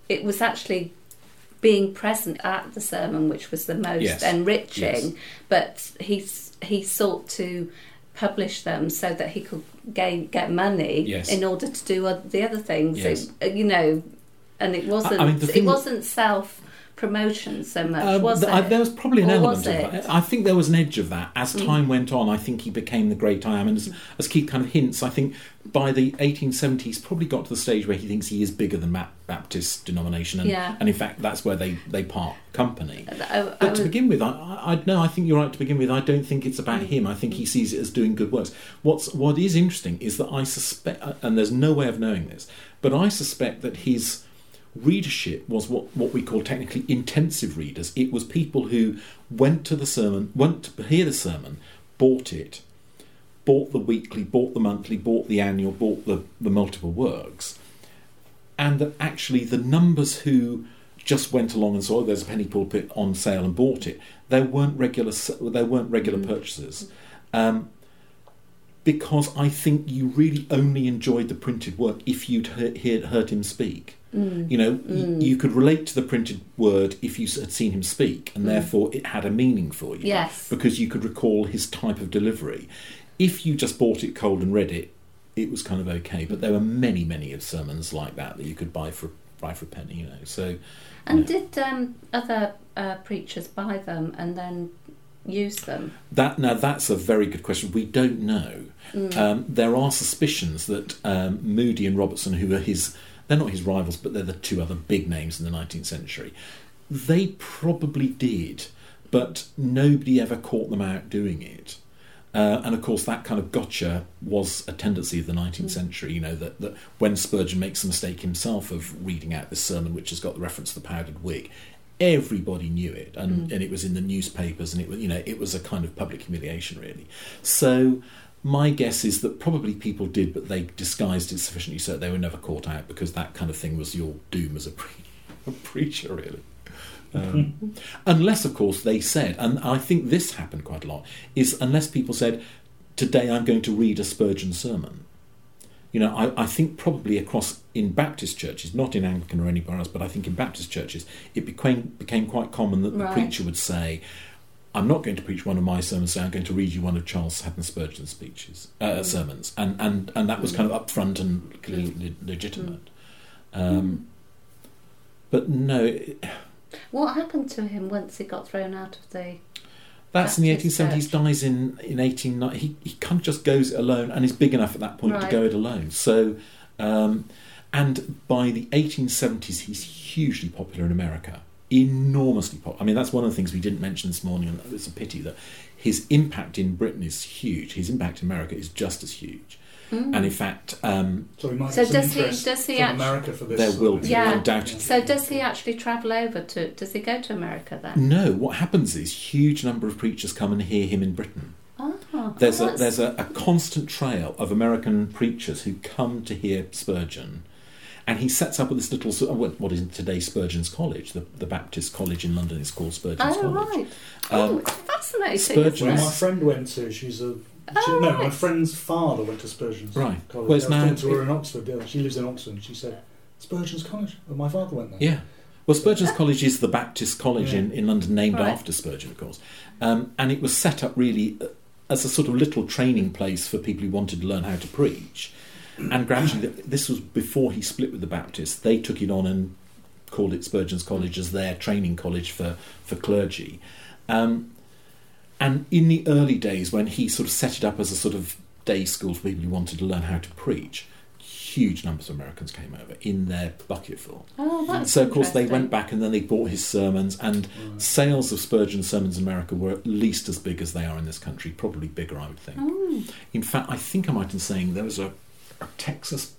it was actually being present at the sermon which was the most enriching, but he sought to publish them so that he could get money in order to do the other things. And it wasn't self-promotion so much, was it? There was probably an element of it? that. I think there was an edge of that. As time went on, I think he became the great I am. And as Keith kind of hints, I think by the 1870s, he's probably got to the stage where he thinks he is bigger than Baptist denomination. And in fact, that's where they part company. But to begin with, I think you're right to begin with. I don't think it's about him. I think he sees it as doing good works. What is interesting is that I suspect, and there's no way of knowing this, but I suspect that his readership was what we call technically intensive readers. It was people who went to hear the sermon, bought it, bought the weekly, bought the monthly, bought the annual, bought the multiple works, and that actually the numbers who just went along and saw there's a penny pulpit on sale and bought it, they weren't regular purchasers. Because I think you really only enjoyed the printed work if you'd heard him speak. You could relate to the printed word if you had seen him speak, and therefore it had a meaning for you. Yes. Because you could recall his type of delivery. If you just bought it cold and read it, it was kind of okay. But there were many, many of sermons like that you could buy for a penny. So. And did other preachers buy them and then use them? That's a very good question. We don't know. There are suspicions that Moody and Robertson, who are they're not his rivals, but they're the two other big names in the 19th century. They probably did, but nobody ever caught them out doing it. And of course, that kind of gotcha was a tendency of the 19th century. That when Spurgeon makes the mistake himself of reading out this sermon, which has got the reference to the powdered wig, everybody knew it, and it was in the newspapers, and it was a kind of public humiliation, really. So my guess is that probably people did, but they disguised it sufficiently so that they were never caught out, because that kind of thing was your doom as a preacher, really. Unless, of course, they said, and I think this happened quite a lot, is unless people said, today I'm going to read a Spurgeon sermon. I think probably in Baptist churches, not in Anglican or anywhere else, but I think in Baptist churches, it became quite common that the preacher would say, I'm not going to preach one of my sermons, so I'm going to read you one of Charles Haddon Spurgeon's sermons. And that was kind of upfront and clearly legitimate. But no. What happened to him once he got thrown out of the... That's in the 1870s, dies in 1890. He kind of just goes it alone, and is big enough at that point to go it alone. So, and by the 1870s, he's hugely popular in America. Enormously popular. I mean, that's one of the things we didn't mention this morning, and it's a pity that his impact in Britain is huge. His impact in America is just as huge. And in fact, so does he America for this? There will be, undoubtedly. So does he actually travel over to? Does he go to America then? No. What happens is huge number of preachers come and hear him in Britain. There's a constant trail of American preachers who come to hear Spurgeon, and he sets up with this little what is today Spurgeon's College, the Baptist College in London is called Spurgeon's College. It's fascinating. Well, my friend went to. My friend's father went to Spurgeon's College. Where's I was talking to her in Oxford. Yeah, she lives in Oxford. And she said, Spurgeon's College? Well, my father went there. Yeah. Well, Spurgeon's College is the Baptist college in London, named after Spurgeon, of course. And it was set up really as a sort of little training place for people who wanted to learn how to preach. And gradually, this was before he split with the Baptists, they took it on and called it Spurgeon's College as their training college for clergy. And in the early days, when he sort of set it up as a sort of day school for people who wanted to learn how to preach, huge numbers of Americans came over in their bucketful. So, of course, they went back and then they bought his sermons, and sales of Spurgeon sermons in America were at least as big as they are in this country, probably bigger, I would think. In fact, I think I might be saying there was a Texas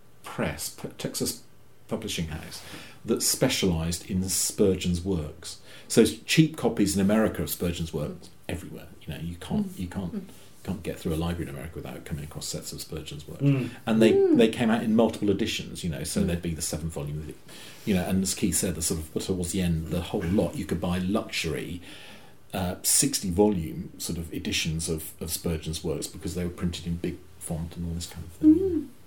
publishing house that specialised in Spurgeon's works. So cheap copies in America of Spurgeon's works everywhere. You can't get through a library in America without coming across sets of Spurgeon's work. And they came out in multiple editions. So there'd be the 7-volume, and as Keith said, the sort of towards the end, the whole lot. You could buy luxury 60-volume sort of editions of Spurgeon's works because they were printed in big font and all this kind of thing.